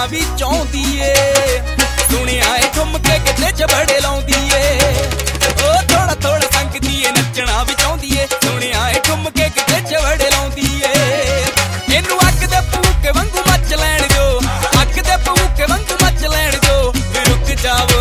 भी चाहुंदी ए। सुनिया ए ठुमके किते च बड़े लाउंदी ए। ओ थोड़ा थोड़ा संगदी ए नचना भी चाहुंदी ए। सुनिया ए ठुमके किते च बड़े लाउंदी ए। इनू अग दे भूके वांगू मच लैण दो, अग दे भूके वांगू मच लैण दो, वे रुक जावो।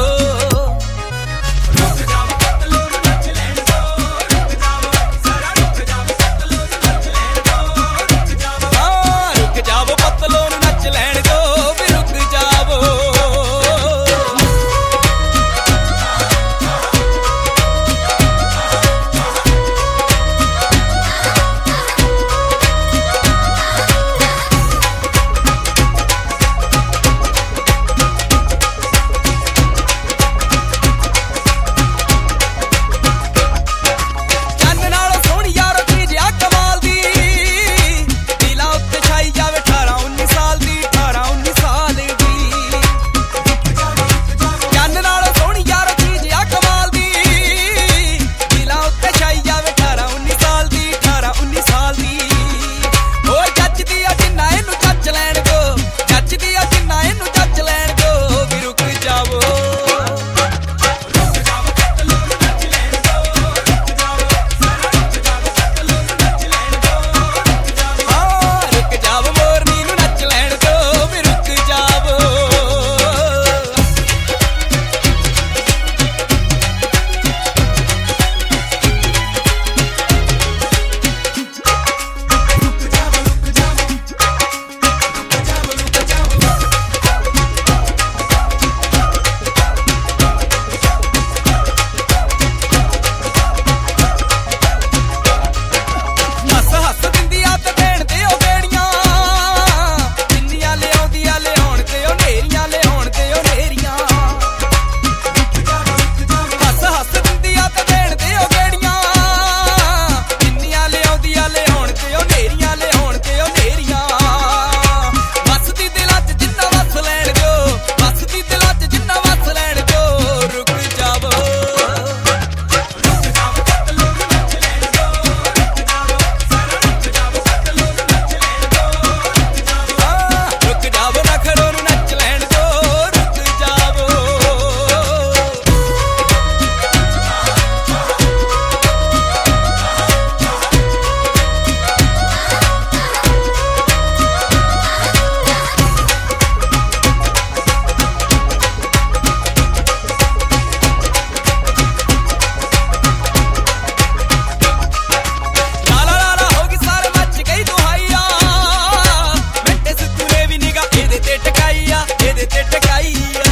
ਇਹਦੇ ਤੇ ਟਕਾਈਆ